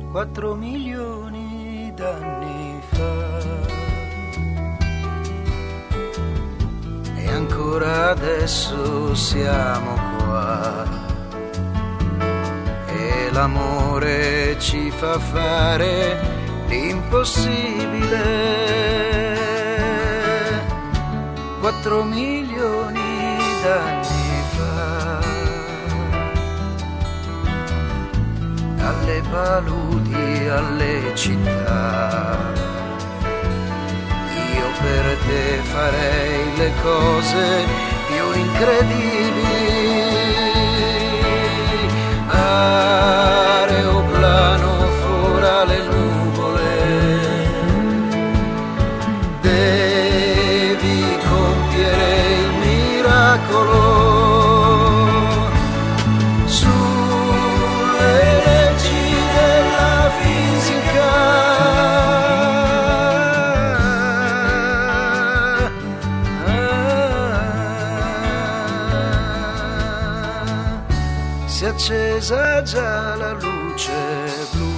4 milioni d'anni fa. E ancora adesso siamo qua. E l'amore ci fa fare l'impossibile. 4 milioni d'anni fa. Alle paludi, alle città, io per te farei le cose più incredibili. Aeroplano fra le nuvole, devi compiere il miracolo. Si è accesa già la luce blu.